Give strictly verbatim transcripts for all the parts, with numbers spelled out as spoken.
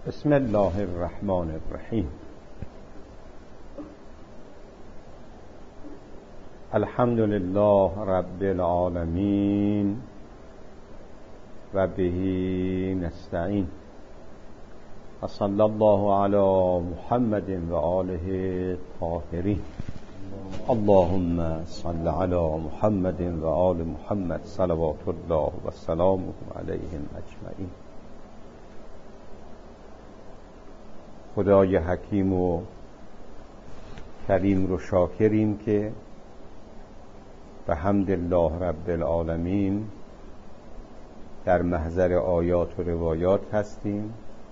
بسم الله الرحمن الرحیم. الحمد لله رب العالمین و به نستعین و صلی الله علی محمد و آله الطاهرین. اللهم صل علی محمد و آل محمد صلوات الله و سلامه علیهم اجمعین. خدای حکیم و کریم رو شاکریم که به حمد الله رب العالمین در محضر آیات و روایات هستیم،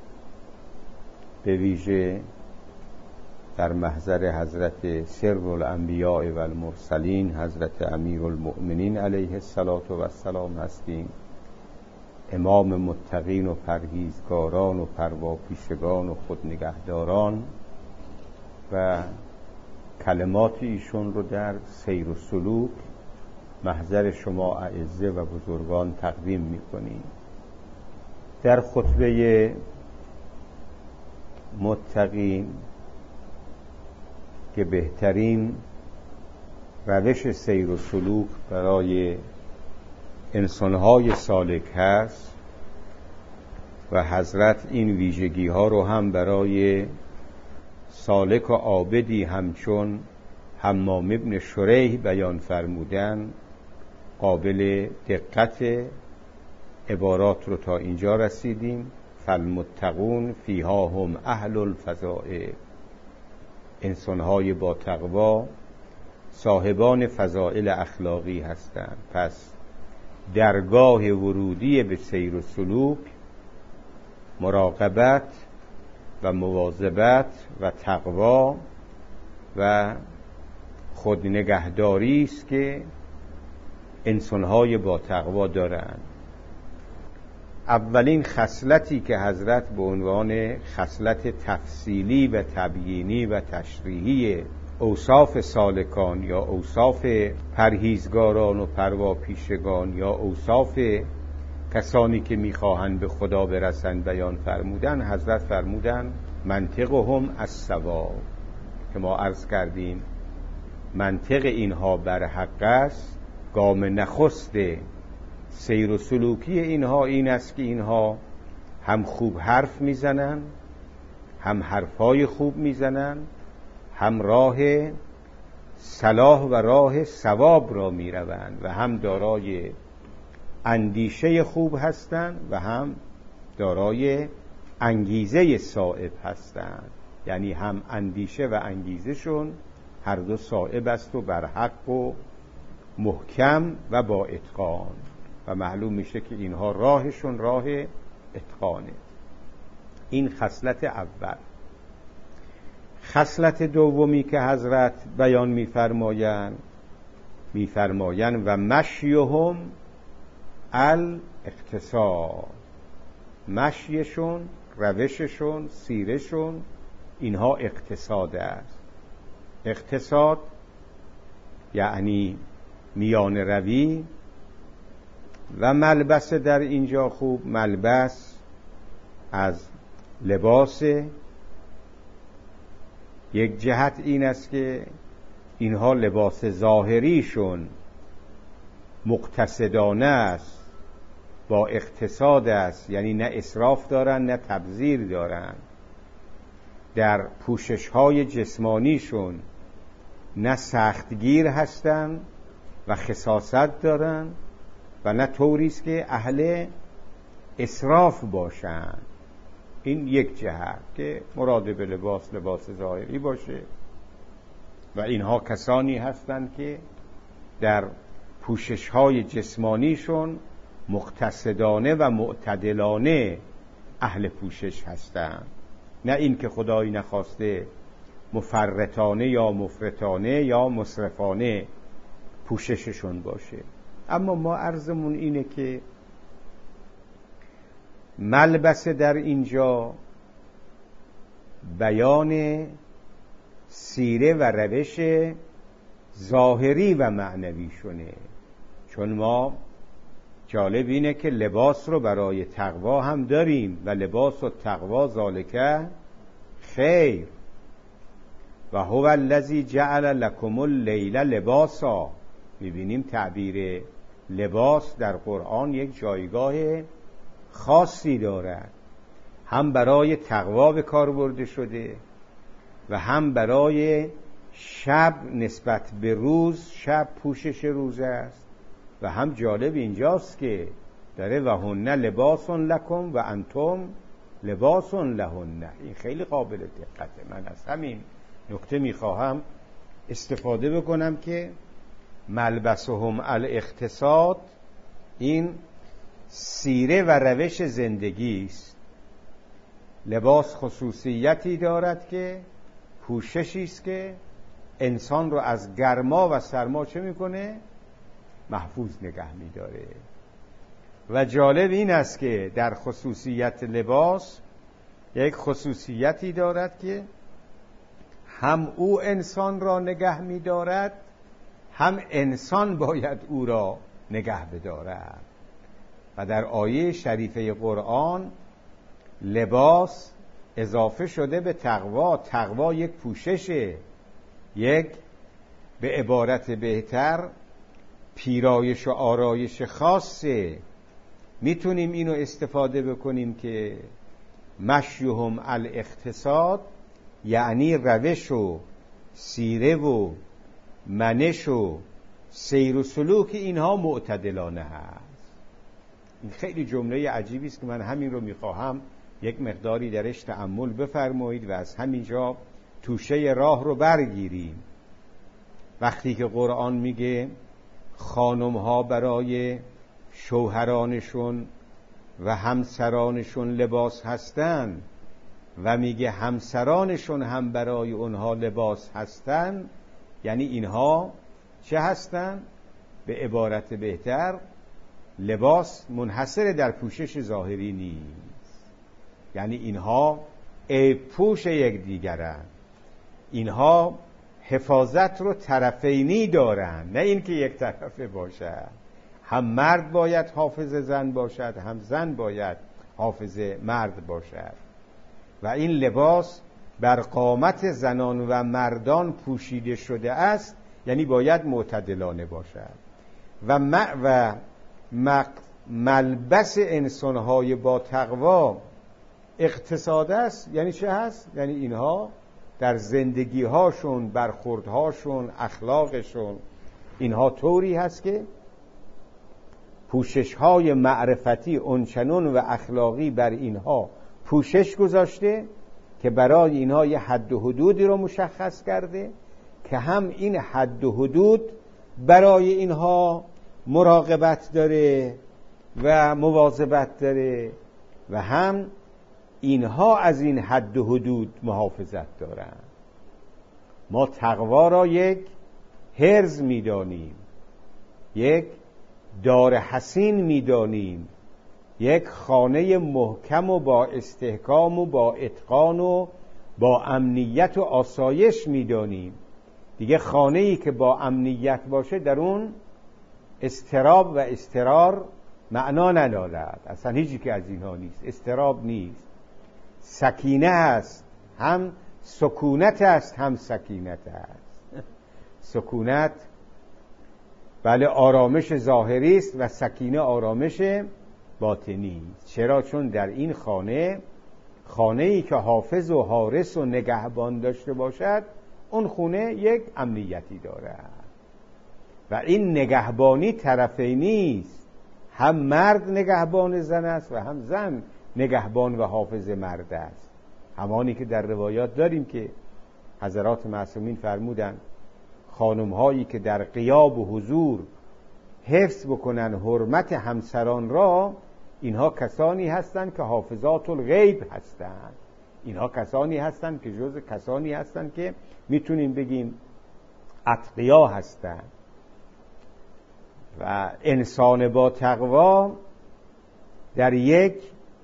به ویژه در محضر حضرت سر الانبیاء و المرسلین حضرت امیر المؤمنین علیه السلام هستیم، امام متقین و پرهیزگاران و پرواپیشگان و خودنگهداران، و کلمات ایشون رو در سیر و سلوک محضر شما اعزه و بزرگان تقدیم میکنیم. در خطبه متقین که بهترین روش سیر و سلوک برای انسانهای سالک هست و حضرت این ویژگی ها رو هم برای سالک و عابدی همچون حمام ابن شریح بیان فرمودن، قابل دقت عبارات رو تا اینجا رسیدیم. فالمتقون فیها هم اهل الفضائل، انسانهای با تقوا صاحبان فضائل اخلاقی هستند. پس درگاه ورودی به سیر و سلوک مراقبت و مواظبت و تقوا و خودنگهداری است که انسان‌های با تقوا دارند. اولین خصلتی که حضرت به عنوان خصلت تفصیلی و تبیینی و تشریحی اوصاف سالکان یا اوصاف پرهیزگاران و پرواپیشگان یا اوصاف کسانی که میخواهند به خدا برسند بیان فرمودن، حضرت فرمودن منطقهم الصواب، که ما عرض کردیم منطق اینها بر حق است. گام نخست سیر و سلوکی اینها این است که اینها هم خوب حرف میزنن، هم حرفای خوب میزنن، هم راه صلاح و راه ثواب را می روند و هم دارای اندیشه خوب هستند و هم دارای انگیزه صائب هستند. یعنی هم اندیشه و انگیزشون هر دو صائب است و بر حق و محکم و با اتقان، و معلوم میشه که اینها راهشون راه اتقانه. این خصلت اول. خصلت دومی که حضرت بیان می‌فرمایند می‌فرمایند و مشیهم الاقتصاد، مشیشون، روششون، سیرشون اینها اقتصاد است. اقتصاد یعنی میان روی، و ملبس در اینجا خوب ملبس از لباس. یک جهت این است که اینها لباس ظاهریشون مقتصدانه است، با اقتصاد است، یعنی نه اسراف دارن نه تبذیر دارن. در پوشش های جسمانیشون نه سختگیر هستن و خساست دارن و نه طوری است که اهل اسراف باشن. این یک جهت که مراد به لباس لباس ظاهری باشه، و اینها کسانی هستند که در پوشش‌های جسمانیشون مقتصدانه و معتدلانه اهل پوشش هستند، نه این که خدایی نخواسته مفرطانه یا مفرطانه یا مسرفانه پوشششون باشه. اما ما عرضمون اینه که ملبس در اینجا بیان سیره و روش ظاهری و معنوی شونه، چون ما جالب اینه که لباس رو برای تقوا هم داریم و لباس و تقوا ذالکه خیر و هو الذی جعل لکم اللیل لباسا. میبینیم تعبیر لباس در قرآن یک جایگاه خاصی دارد، هم برای تقوا به کار برده شده و هم برای شب نسبت به روز، شب پوشش روز است، و هم جالب اینجاست که داره و هن لباس لکم و انتم لباس لهن. این خیلی قابل دقته. من از همین نکته میخواهم استفاده بکنم که ملبسهم الاقتصاد این سیره و روش زندگی است. لباس خصوصیتی دارد که پوششی است که انسان رو از گرما و سرما چه میکنه؟ محفوظ نگه میداره. و جالب این است که در خصوصیت لباس یک خصوصیتی دارد که هم او انسان را نگه میدارد، هم انسان باید او را نگه بدارد. و در آیه شریفه قرآن لباس اضافه شده به تقوا. تقوا یک پوششه، یک به عبارت بهتر پیرایش و آرایش خاصه. میتونیم اینو استفاده بکنیم که مشیهم الاقتصاد یعنی روش و سیره و منش و سیر و سلوک اینها معتدلانه هست. این خیلی جمله عجیبی است که من همین رو میخواهم یک مقداری درش تأمل بفرمایید و از همینجا توشه راه رو برگیریم. وقتی که قرآن میگه خانم ها برای شوهرانشون و همسرانشون لباس هستن و میگه همسرانشون هم برای اونها لباس هستن، یعنی اینها چه هستن؟ به عبارت بهتر لباس منحصر در پوشش ظاهری نیست، یعنی اینها عیب پوش یک دیگرن، اینها حفاظت رو طرفینی دارن، نه اینکه یک طرفه باشد. هم مرد باید حافظ زن باشد، هم زن باید حافظ مرد باشد. و این لباس بر قامت زنان و مردان پوشیده شده است، یعنی باید معتدلانه باشد. و م... و م... ملبس انسانهای با تقوا اقتصاد است. یعنی چه هست؟ یعنی اینها در زندگی هاشون، برخوردهاشون، اخلاقشون اینها طوری هست که پوشش های معرفتی اونچنون و اخلاقی بر اینها پوشش گذاشته که برای اینها یه حد و حدودی رو مشخص کرده که هم این حد و حدود برای اینها مراقبت داره و مواظبت داره و هم اینها از این حد و حدود محافظت دارن. ما تقوا را یک حرز میدانیم، یک دار حصین میدانیم، یک خانه محکم و با استحکام و با اتقان و با امنیت و آسایش میدانیم. دیگه خانه‌ای که با امنیت باشه در اون اضطراب و اضطرار معنا ندارد. اصلا هیچی که از اینها نیست. اضطراب نیست، سکینه است، هم سکونت است هم سکینت است. سکونت بله آرامش ظاهری است و سکینه آرامش باطنی است. چرا؟ چون در این خانه، خانه‌ای که حافظ و حارس و نگهبان داشته باشد، اون خونه یک امنیتی دارد و این نگهبانی طرفینی است. هم مرد نگهبان زن است و هم زن نگهبان و حافظ مرد است. همانی که در روایات داریم که حضرات معصومین فرمودند خانم هایی که در غیاب و حضور حفظ بکنن حرمت همسران را، اینها کسانی هستند که حافظات الغیب هستند. اینها کسانی هستند که جز کسانی هستند که میتونیم بگیم اتقیا هستند. و انسان با تقوا در یک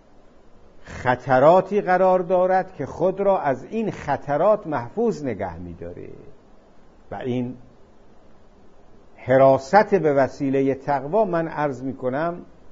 خطراتی قرار دارد که خود را از این خطرات محفوظ نگه می‌داره و این حراست به وسیله تقوا من عرض می‌کنم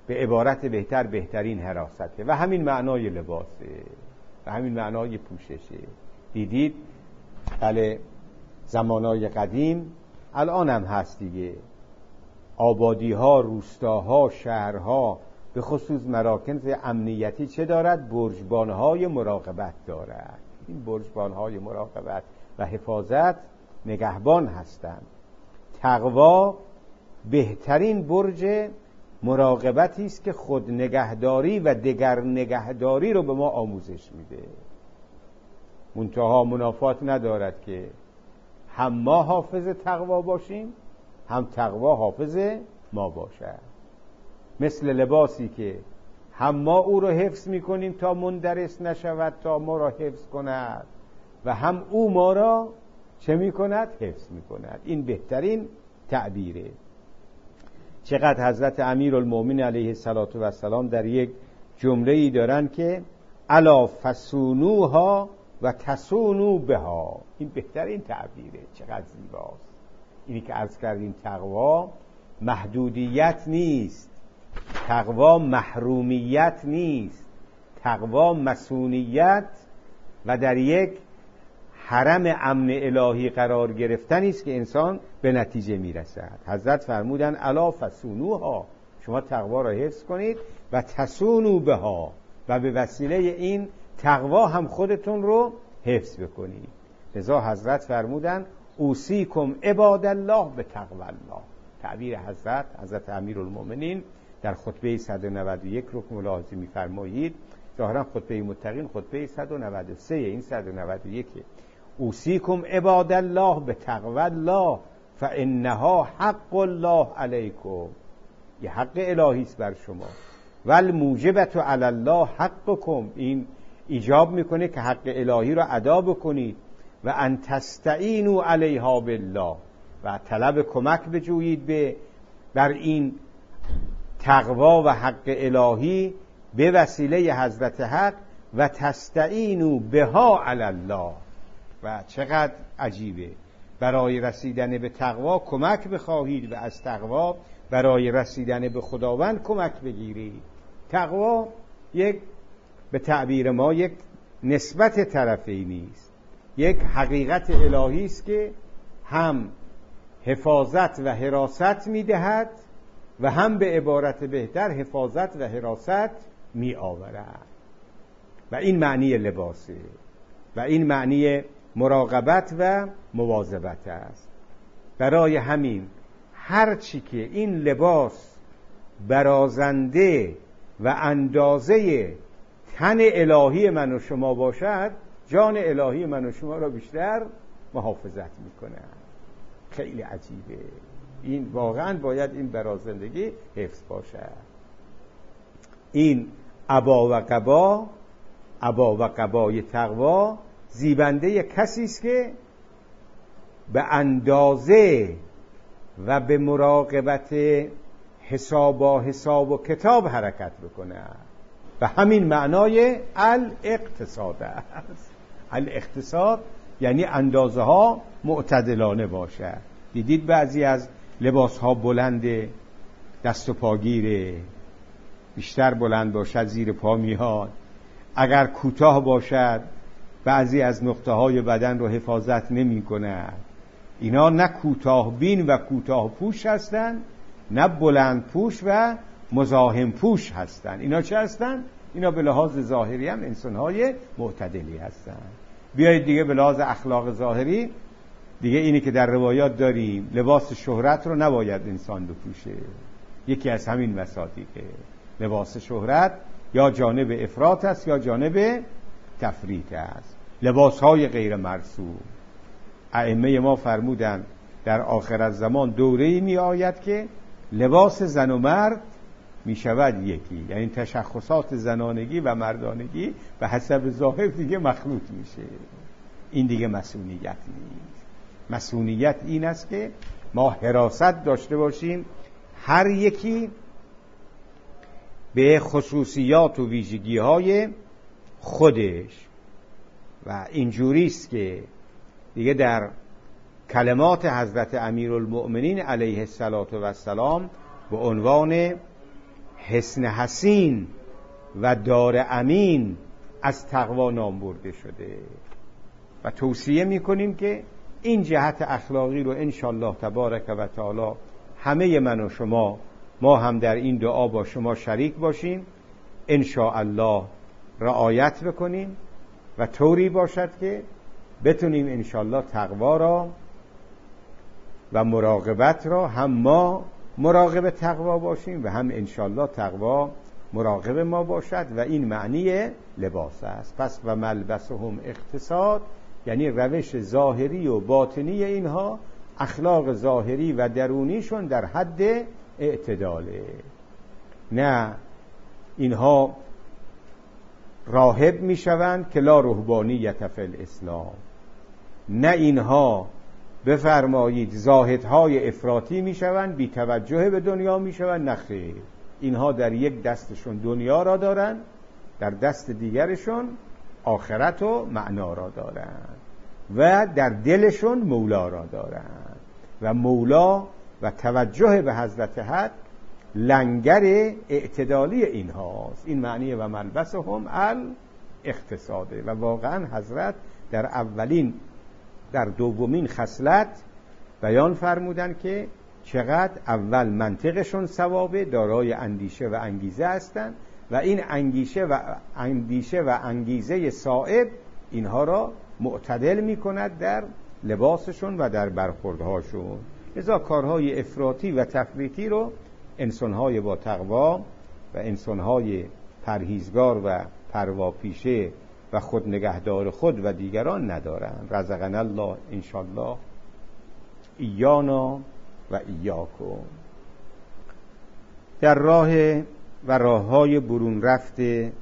به عبارت بهتر بهترین حراسته و همین معنای لباسه و همین معنای پوششه. دیدید بله زمانای قدیم الان هم هست دیگه، آبادی ها، روستاها، شهرها به خصوص مراکز امنیتی چه دارد؟ برجبان های مراقبت دارد. این برجبان های مراقبت و حفاظت نگهبان هستند. تقوا بهترین برج مراقبتی است که خود نگهداری و دگر نگهداری رو به ما آموزش میده. منتها منافات ندارد که هم ما حافظ تقوا باشیم هم تقوا حافظ ما باشد. مثل لباسی که هم ما او رو حفظ میکنیم تا مندرس نشود، تا ما را حفظ کند، و هم او ما را چه میکند؟ حفظ میکند. این بهترین تعبیره. چقدر حضرت امیرالمومنین علیه السلام در یک جمله‌ای دارن که الا فسونوها و تسونو بها. این بهترین تعبیره. چقدر زیباست. اینی که عرض کردیم تقوا محدودیت نیست، تقوا محرومیت نیست، تقوا مسئولیت و در یک حرم امن الهی قرار گرفتنی است که انسان به نتیجه میرسد. حضرت فرمودن الا فسونوها، شما تقوا را حفظ کنید و تسونو بها، و به وسیله این تقوا هم خودتون رو حفظ بکنید. لذا حضرت فرمودن اوصیکم عباد الله به تقوی الله. تعبیر حضرت حضرت امیرالمومنین در خطبه صد و نود و یک رو که ملاحظه می‌فرمایید، ظاهرا خطبه متقین خطبه صد و نود و سه، این صد و نود و یک، اوصیکم عباد الله به تقوی الله فانها حق الله علیکم. یه حق الهی است بر شما. والموجبت علی الله حقکم، این ایجاب میکنه که حق الهی را ادا بکنید. و ان تستعینوا علیها بالله، و طلب کمک بجویید به بر این تقوا و حق الهی به وسیله حضرت حق. و تستعینوا بها علی الله. و چقدر عجیبه، برای رسیدن به تقوا کمک بخواهید و از تقوا برای رسیدن به خداوند کمک بگیرید. تقوا یک به تعبیر ما یک نسبت طرفینی است، یک حقیقت الهی است که هم حفاظت و حراست میدهد و هم به عبارت بهتر حفاظت و حراست می آورد. و این معنی لباسه و این معنی مراقبت و مواظبت است. برای همین هر چی که این لباس برازنده و اندازه تن الهی من و شما باشد، جان الهی من و شما را بیشتر محافظت میکنه. خیلی عجیبه. این واقعا باید این برازندگی حفظ باشد. این عبا و قبا، عبا و قبای تقوا زیبنده کسی است که به اندازه و به مراقبت حساب و حساب و کتاب حرکت بکنه. و همین معنای الاقتصاد است. الاقتصاد یعنی اندازه ها معتدلانه باشه. دیدید بعضی از لباس ها بلنده، دست و پاگیره، بیشتر بلند باشد زیر پا میاد. اگر کوتاه باشد بعضی از نقطه های بدن رو حفاظت نمی کند. اینا نه کوتاه بین و کوتاه پوش هستن، نه بلند پوش و مزاحم پوش هستن. اینا چه هستن؟ اینا به لحاظ ظاهری هم انسان‌های معتدلی هستن. بیایید دیگه به لحاظ اخلاق ظاهری دیگه اینی که در روایات داریم، لباس شهرت رو نباید انسان بپوشه. یکی از همین مصادیقه. لباس شهرت یا جانب افراط است یا جانب تفریط است. لباس‌های غیر مرسوم. ائمه ما فرمودن در آخر الزمان دوره‌ای می آید که لباس زن و مرد می شود یکی، یعنی تشخصات زنانگی و مردانگی به حسب ظاهر دیگه مخلوط میشه. این دیگه مسئولیت نیست. مسئولیت این است که ما حراست داشته باشیم، هر یکی به خصوصیات و ویژگی های خودش. و اینجوری است که دیگه در کلمات حضرت امیرالمؤمنین علیه السلام به عنوان حصن حصین و دار امین از تقوا نام برده شده و توصیه میکنیم که این جهت اخلاقی رو انشالله تبارک و تعالی همه من و شما ما هم در این دعا با شما شریک باشیم، انشاءالله رعایت بکنیم و طوری باشد که بتونیم انشالله تقوا را و مراقبت را هم ما مراقب تقوا باشیم و هم انشالله تقوا مراقب ما باشد و این معنی لباس است. پس و ملبسهم اقتصاد، یعنی روش ظاهری و باطنی اینها، اخلاق ظاهری و درونیشون در حد اعتداله. نه اینها راهب میشوند که لا رهبانیت فی الاسلام، نه اینها بفرمایید زاهدهای افراطی میشوند، بی توجه به دنیا میشوند، نه خیر، اینها در یک دستشون دنیا را دارند، در دست دیگرشون آخرت و معنا را دارند و در دلشون مولا را دارند و مولا و توجه به حضرت حق لنگر اعتدالی اینهاست. این معنی و ملبسهم الاقتصاده. و واقعا حضرت در اولین در دومین خصلت بیان فرمودن که چقدر اول منطقشون صوابه، دارای اندیشه و انگیزه هستند و این اندیشه و اندیشه و انگیزه صائب اینها را معتدل می کند در لباسشون و در برخوردهاشون. لذا کارهای افراطی و تفریطی رو انسانهای با تقوا و انسانهای پرهیزگار و پرواپیشه و خود نگهدار خود و دیگران ندارند. رزقنا الله انشالله ایانا و ایاکم. در راه و راههای برون رفته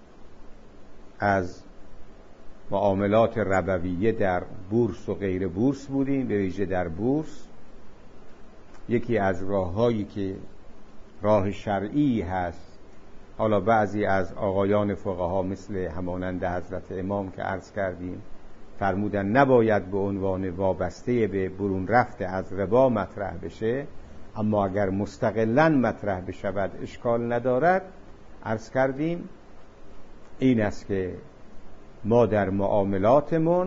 از معاملات ربویه در بورس و غیر بورس بودیم، به ویژه در بورس. یکی از راههایی که راه شرعی هست، حالا بعضی از آقایان فقها مثل همانند حضرت امام که عرض کردیم فرمودن نباید به عنوان وابسته به برون رفته از ربا مطرح بشه، اما اگر مستقلاً مطرح بشود اشکال ندارد. عرض کردیم این است که ما در معاملاتمون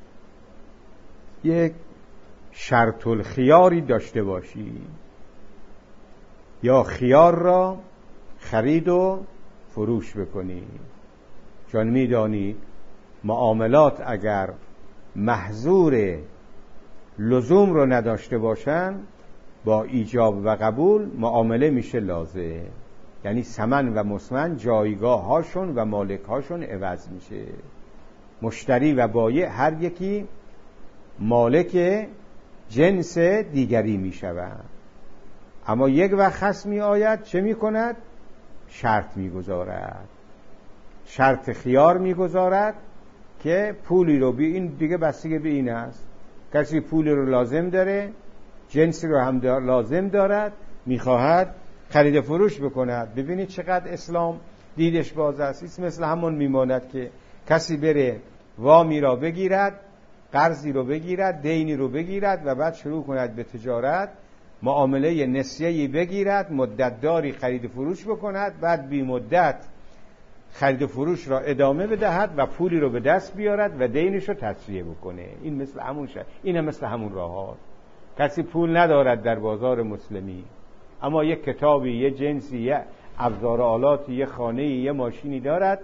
یک شرط الخیاری داشته باشیم، یا خیار را خرید و فروش بکنیم، چون میدانید معاملات اگر محظور لزوم رو نداشته باشن با ایجاب و قبول معامله میشه لازم، یعنی ثمن و مسمن جایگاه هاشون و مالک هاشون عوض میشه. مشتری و بایع هر یکی مالک جنس دیگری میشوند. اما یک وقت خصم می آید چه می کند؟ شرط می گذارد، شرط خیار می گذارد که پولی رو بی این دیگه بستگی به این است، کسی پولی رو لازم داره، جنسی رو هم دار لازم دارد، می خواهد خرید فروش بکند. ببینید چقدر اسلام دیدش باز است. مثل همون میماند که کسی بره وامی را بگیرد، قرضی رو بگیرد، دینی رو بگیرد و بعد شروع کند به تجارت، معامله نسیه‌ای بگیرد، مدت داری خرید فروش بکند، بعد بی مدت خرید فروش را ادامه بدهد و پولی رو به دست بیارد و دینش رو تسویه بکنه. این مثل همون شد. این هم مثل همون راه ها. کسی پول ندارد در بازار مسلمی، اما یک کتابی، یه جنسی، یه ابزار آلاتی، یه خانه‌ای، یه ماشینی دارد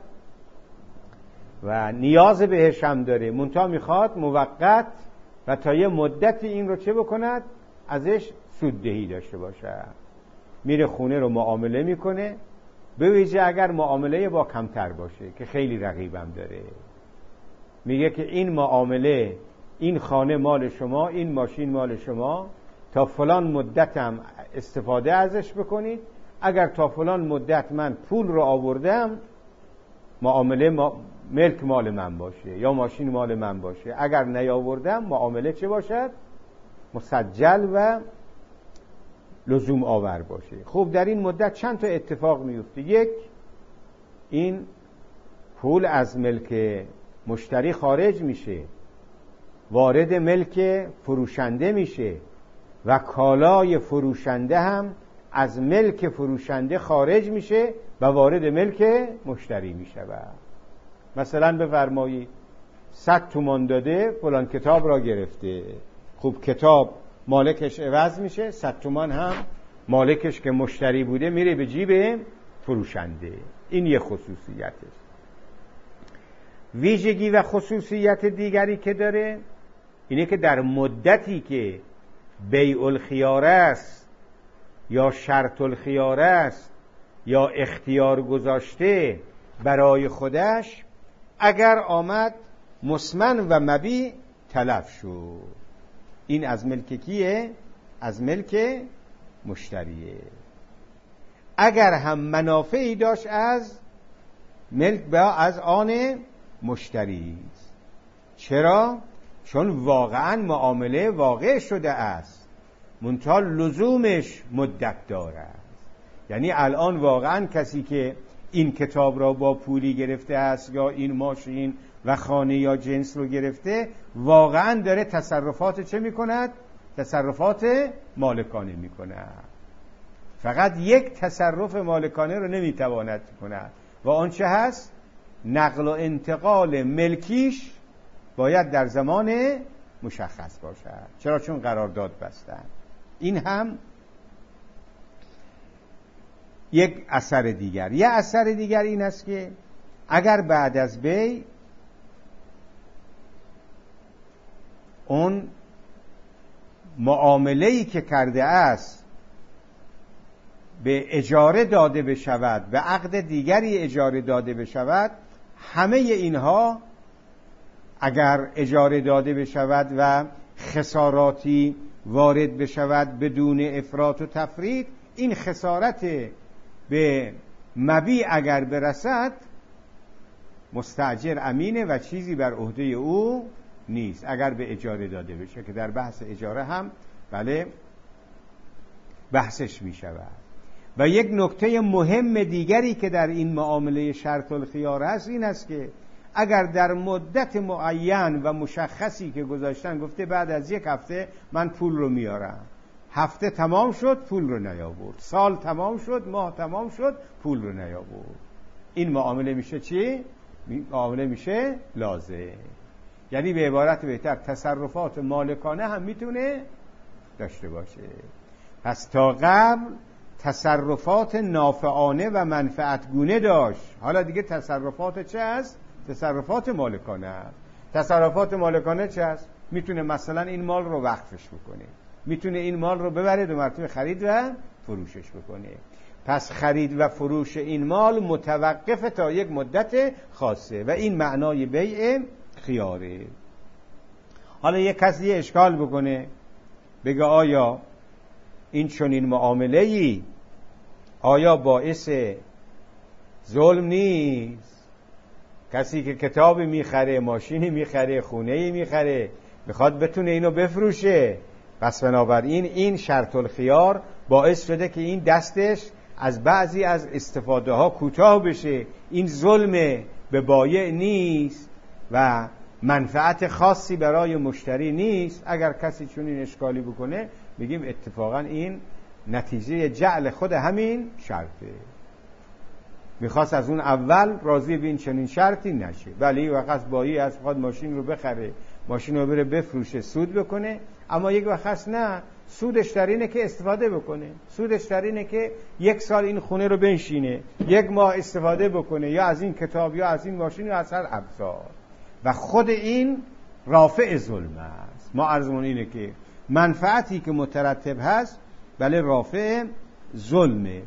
و نیاز بهش هم داره، منتها میخواد موقت و تا یه مدتی این رو چه بکند؟ ازش سوددهی داشته باشه. میره خونه رو معامله میکنه، به ویژه اگر معامله با کمتر باشه که خیلی رقیبم داره، میگه که این معامله، این خانه مال شما، این ماشین مال شما، تا فلان مدتم استفاده ازش بکنید، اگر تا فلان مدت من پول رو آوردم معامله ما ملک مال من باشه یا ماشین مال من باشه، اگر نیاوردم معامله چه باشد؟ مسجل و لزوم آور باشه. خب در این مدت چند تا اتفاق میفته. یک، این پول از ملک مشتری خارج میشه، وارد ملک فروشنده میشه و کالای فروشنده هم از ملک فروشنده خارج میشه و وارد ملک مشتری میشه. مثلا بفرمایید صد تومان داده فلان کتاب را گرفته، خوب کتاب مالکش عوض میشه، صد تومان هم مالکش که مشتری بوده میره به جیب فروشنده. این یه خصوصیتش. ویژگی و خصوصیت دیگری که داره اینه که در مدتی که بیع الخیار است یا شرط الخیار است یا اختیار گذاشته برای خودش، اگر آمد مسمن و مبیع تلف شد. این از ملک کیه؟ از ملک مشتریه. اگر هم منافعی داشت از ملک با از آن مشتری است. چرا؟ چون واقعا معامله واقع شده است، منتها لزومش مدت داره است. یعنی الان واقعا کسی که این کتاب را با پولی گرفته است یا این ماشین و خانه یا جنس رو گرفته، واقعا داره تصرفات چه میکند؟ تصرفات مالکانه میکند. فقط یک تصرف مالکانه رو نمیتواند کند و آن چه هست؟ نقل و انتقال ملکیش باید در زمان مشخص باشد. چرا؟ چون قرارداد بستن. این هم یک اثر دیگر. یک اثر دیگر این است که اگر بعد از بیع اون معامله‌ای که کرده است به اجاره داده بشود، به عقد دیگری اجاره داده بشود، همه اینها اگر اجاره داده بشود و خساراتی وارد بشود بدون افراط و تفرید، این خسارت به مبیع اگر برسد مستاجر امینه و چیزی بر عهده او نیست اگر به اجاره داده بشه، که در بحث اجاره هم بله بحثش می شود. و یک نکته مهم دیگری که در این معامله شرط الخیار هست این است که اگر در مدت معین و مشخصی که گذاشتن گفته بعد از یک هفته من پول رو میارم، هفته تمام شد پول رو نیاورد، سال تمام شد، ماه تمام شد، پول رو نیاورد، این معامله میشه چی؟ معامله میشه لازم. یعنی به عبارت بهتر تصرفات مالکانه هم میتونه داشته باشه. پس تا قبل تصرفات نافعانه و منفعتگونه داشت، حالا دیگه تصرفات چه است؟ تصرفات مالکانه است. تصرفات مالکانه چه است؟ میتونه مثلا این مال رو وقفش بکنه، میتونه این مال رو ببره دو مرتبه خرید و فروشش بکنه. پس خرید و فروش این مال متوقف تا یک مدت خاصه و این معنای بیع خیاره. حالا یک کسی اشکال بکنه بگه آیا این چنین معامله‌ای آیا باعث ظلم نیست؟ کسی که کتابی میخره، ماشینی میخره، خونه‌ای میخره، میخواد بتونه اینو بفروشه، پس بنابراین این شرط الخیار باعث شده که این دستش از بعضی از استفاده ها کوتاه بشه. این ظلم به بایع نیست و منفعت خاصی برای مشتری نیست. اگر کسی چون این اشکالی بکنه میگیم اتفاقا این نتیجه جعل خود همین شرطه. میخواست از اون اول راضی به این چنین شرطی نشه، ولی وقت بایی از خود ماشین رو بخره، ماشین رو بره بفروشه، سود بکنه. اما یک وقت نه، سودش در اینه که استفاده بکنه، سودش در اینه که یک سال این خونه رو بنشینه، یک ماه استفاده بکنه، یا از این کتاب یا از این ماشین یا از هر ابزار، و خود این رافع ظلم است. ما عرضمون اینه که منفعتی که مترتب هست بله رافع ظلمه.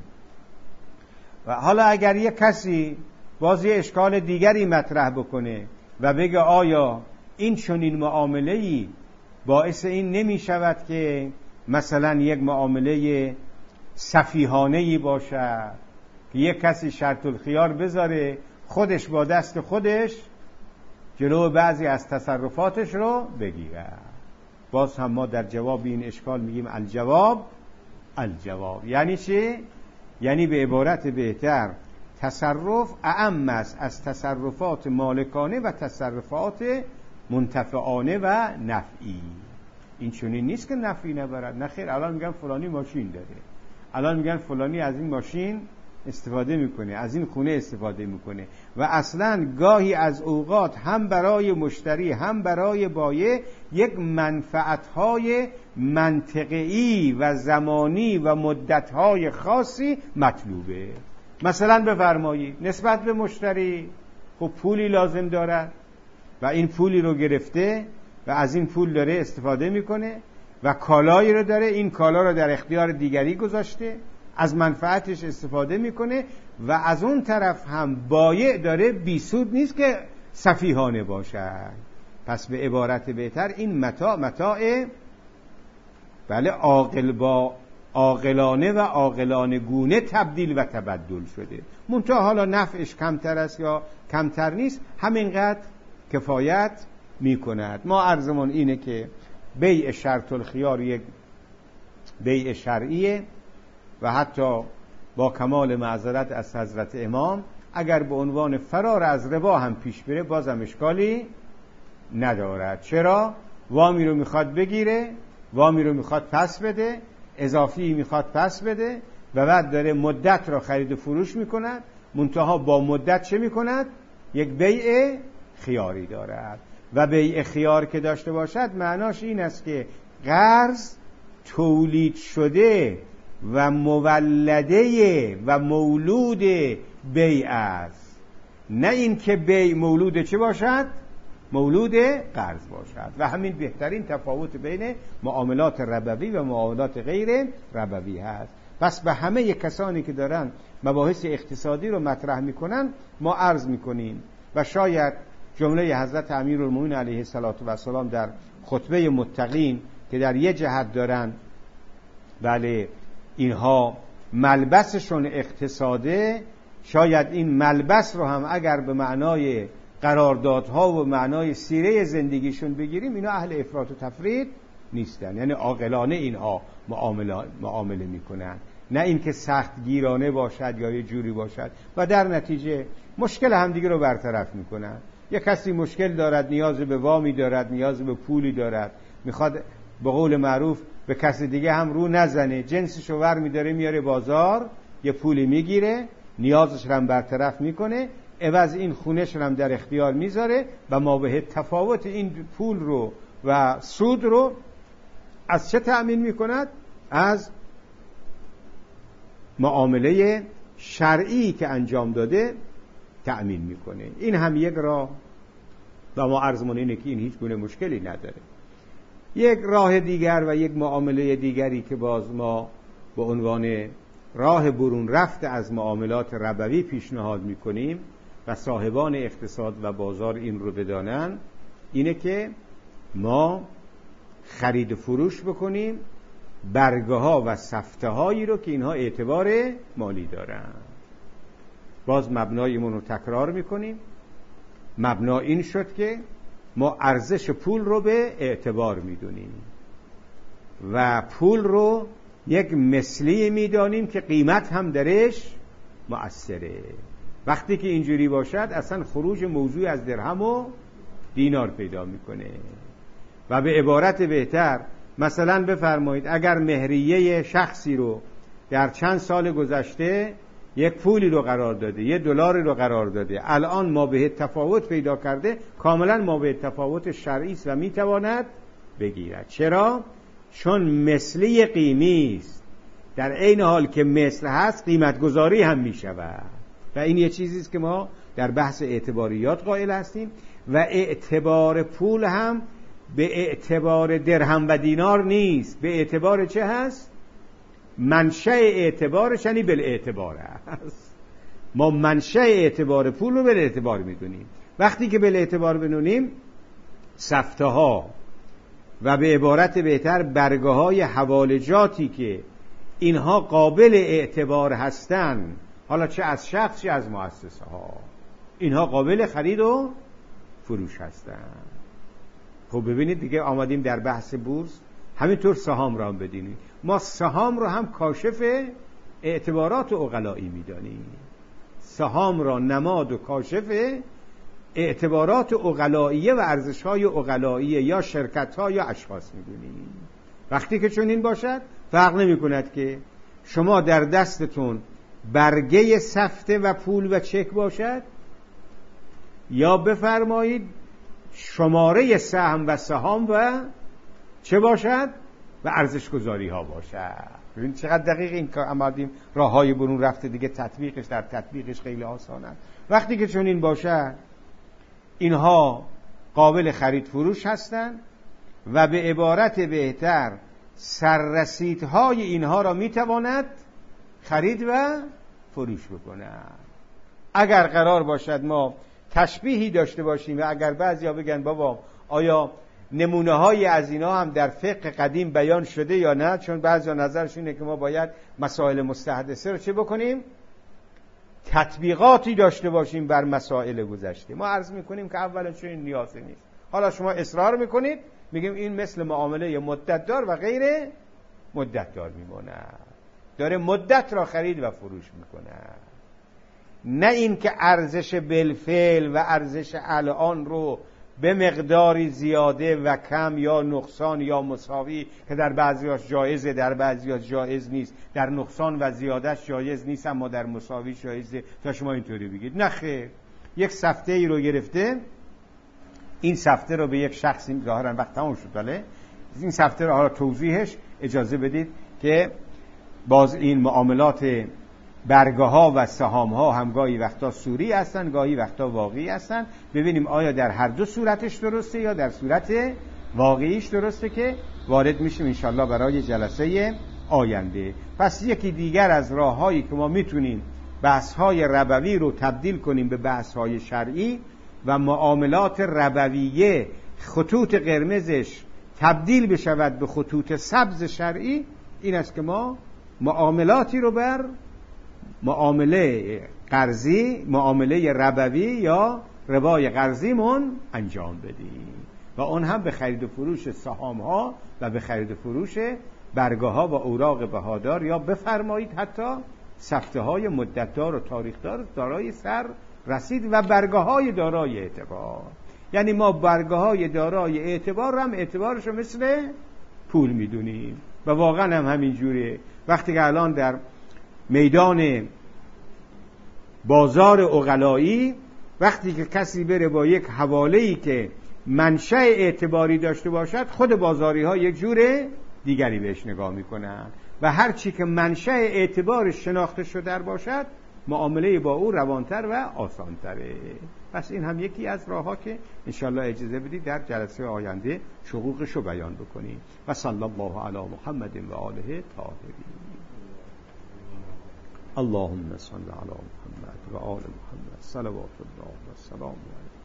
و حالا اگر یک کسی باز یه اشکال دیگری مطرح بکنه و بگه آیا این چنین معامله‌ای باعث این نمی شود که مثلا یک معامله سفیهانه‌ای باشد که یک کسی شرط الخیار بذاره خودش با دست خودش جلو بعضی از تصرفاتش رو بگیره؟ باز هم ما در جواب این اشکال میگیم الجواب الجواب. یعنی چی؟ یعنی به عبارت بهتر تصرف اعم است از تصرفات مالکانه و تصرفات منتفعانه و نفعی. این چنین نیست که نفعی نبرد، نه خیر. الان میگم فلانی ماشین داره، الان میگن فلانی از این ماشین استفاده میکنه، از این خونه استفاده میکنه و اصلا گاهی از اوقات هم برای مشتری هم برای بایع یک منفعتهای منطقی و زمانی و مدتهای خاصی مطلوبه. مثلا بفرمایید نسبت به مشتری خب پولی لازم دارد و این پولی رو گرفته و از این پول داره استفاده میکنه و کالایی رو داره، این کالا رو در اختیار دیگری گذاشته، از منفعتش استفاده میکنه و از اون طرف هم بایع داره، بی سود نیست که سفیهانه باشد. پس به عبارت بهتر این متاع متاع بله عاقل با عاقلانه و عاقلانه گونه تبدیل و تبدل شده. منتها حالا نفعش کمتر است یا کمتر نیست، همینقدر کفایت میکند. ما عرضمون اینه که بیع شرط الخیار یک بیع شرعیه و حتی با کمال معذرت از حضرت امام اگر به عنوان فرار از ربا هم پیش بره بازم اشکالی ندارد. چرا؟ وامی رو میخواد بگیره، وامی رو میخواد پس بده، اضافی میخواد پس بده و بعد داره مدت را خرید و فروش میکند، منتها با مدت چه میکند؟ یک بیع خیاری دارد و بیع خیار که داشته باشد معناش این است که قرض تولید شده و مولده و مولود بیع است، نه این که بیع مولود چه باشد؟ مولود قرض باشد. و همین بهترین تفاوت بین معاملات ربوی و معاملات غیر ربوی هست. پس به همه کسانی که دارن مباحث اقتصادی رو مطرح میکنن ما عرض میکنیم و شاید جمله حضرت امیرالمومنین علیه السلام در خطبه متقین که در یه جهت دارن بله اینها ملبسشون اقتصاده، شاید این ملبس رو هم اگر به معنای قراردادها و معنای سیره زندگیشون بگیریم اینا اهل افراط و تفرید نیستن، یعنی عاقلانه اینها معامله معامله میکنن، نه اینکه سخت گیرانه باشد یا یه جوری باشد و در نتیجه مشکل همدیگه رو برطرف میکنن. یک کسی مشکل دارد، نیاز به وامی دارد، نیاز به پولی دارد، میخواد به قول معروف به کسی دیگه هم رو نزنه، جنسشو ور میداره میاره بازار، یه پولی میگیره، نیازش رو هم برطرف میکنه، عوض این خونش رو هم در اختیار میذاره و ما به تفاوت این پول رو و سود رو از چه تأمین میکند؟ از معامله شرعی که انجام داده تأمین میکنه. این هم یک راه و ما عرضمون اینه که این هیچ گونه مشکلی نداره. یک راه دیگر و یک معامله دیگری که باز ما به عنوان راه برون رفت از معاملات ربوی پیشنهاد میکنیم و صاحبان اقتصاد و بازار این رو بدانن، اینه که ما خرید و فروش بکنیم برگه ها و سفته هایی رو که اینها اعتبار مالی دارن. باز مبنایمون رو تکرار میکنیم. مبنا این شد که ما ارزش پول رو به اعتبار میدونیم و پول رو یک مثلی میدانیم که قیمت هم درش مؤثره. وقتی که اینجوری باشد اصلا خروج موضوع از درهم و دینار پیدا میکنه. و به عبارت بهتر مثلا بفرمایید اگر مهریه شخصی رو در چند سال گذشته یک پولی رو قرار داده، یک دلاری رو قرار داده، الان ما به تفاوت پیدا کرده، کاملا ما به تفاوت شرعی است و میتواند بگیرد. چرا؟ چون مثلی قیمی است، در عین حال که مثل هست قیمت گذاری هم میشود و این یه چیزی است که ما در بحث اعتباریات قائل هستیم. و اعتبار پول هم به اعتبار درهم و دینار نیست، به اعتبار چه هست؟ منشأ اعتبارش یعنی بالاعتبار هست. ما منشأ اعتبار پول رو بالاعتبار میدونیم. وقتی که بالاعتبار بدونیم سفته ها و به عبارت بهتر برگه های حوالجاتی که اینها قابل اعتبار هستن، حالا چه از شخص چه از مؤسسه ها، اینها قابل خرید و فروش هستن. خب ببینید دیگه آمدیم در بحث بورس، همینطور سهام را هم بدینید. ما سهام رو هم کاشف اعتبارات عقلایی میدانیم، سهام را نماد و کاشف اعتبارات عقلاییه و ارزش‌های عقلاییه یا شرکت‌ها یا اشخاص میدونیم. وقتی که چنین باشد فرق نمی‌کند که شما در دستتون برگه سفته و پول و چک باشد، یا بفرمایید شماره سهم و سهام و چه باشد و ارزش گذاری ها باشد. ببینید چقدر دقیق این کار آمدیم، راه های برون رفته دیگه، تطبیقش در تطبیقش خیلی آسانه. وقتی که چون این باشد، اینها قابل خرید فروش هستند و به عبارت بهتر سررسیدهای اینها را میتواند خرید و فروش بکند. اگر قرار باشد ما تشبیهی داشته باشیم و اگر بعضیا بگن بابا آیا نمونه های از اینا هم در فقه قدیم بیان شده یا نه، چون بعضیا نظرشون اینه که ما باید مسائل مستحدثه رو چه بکنیم؟ تطبیقاتی داشته باشیم بر مسائل گذشته. ما عرض میکنیم که اولا چون این نیازی نیست. حالا شما اصرار میکنید، میگیم این مثل معامله مدت دار و غیر مدت دار میمونه، داره مدت را خرید و فروش میکنه، نه این که ارزش بالفعل و ارزش الان رو به مقداری زیاده و کم یا نقصان یا مساوی که در بعضیاش جایزه در بعضیاش جایز نیست، در نقصان و زیادش جایز نیست اما در مساوی جایزه، تا شما اینطوری بگید. نه خیر، یک سفته ای رو گرفته، این سفته رو به یک شخصی ظاهرا وقت تمام شد، بله این سفته رو حالا توضیحش اجازه بدید که باز این معاملات برگه ها و سهام ها هم گاهی وقتا صوری هستن گاهی وقتا واقعی هستن. ببینیم آیا در هر دو صورتش درسته یا در صورت واقعیش درسته که وارد میشیم انشالله برای جلسه آینده. پس یکی دیگر از راه هایی که ما میتونیم بحث های ربوی رو تبدیل کنیم به بحث های شرعی و معاملات ربویه خطوط قرمزش تبدیل بشود به خطوط سبز شرعی، این است که ما معاملاتی رو بر معامله قرضی، معامله ربوی یا ربای قرضیمون انجام بدیم و اون هم به خرید و فروش سهام ها و به خرید و فروش برگه ها و اوراق بهادار یا بفرمایید حتی سفته های مدتدار و تاریخدار دارای سر رسید و برگه های دارای اعتبار. یعنی ما برگه های دارای اعتبار هم اعتبارشو مثل پول میدونیم و واقعا هم همین جوره. وقتی که الان در میدان بازار عقلایی وقتی که کسی بره با یک حواله‌ای که منشأ اعتباری داشته باشد، خود بازاری ها یک جور دیگری بهش نگاه میکنن و هر چی که منشأ اعتبارش شناخته شده باشد معامله با او روانتر و آسانتره. پس این هم یکی از راه‌ها که انشالله اجازه بدید در جلسه آینده شقوقشو بیان بکنیم. و صلی الله علی محمد و آله طاهرین. اللهم صل علی محمد و آل محمد صلوات الله و سلام علیه.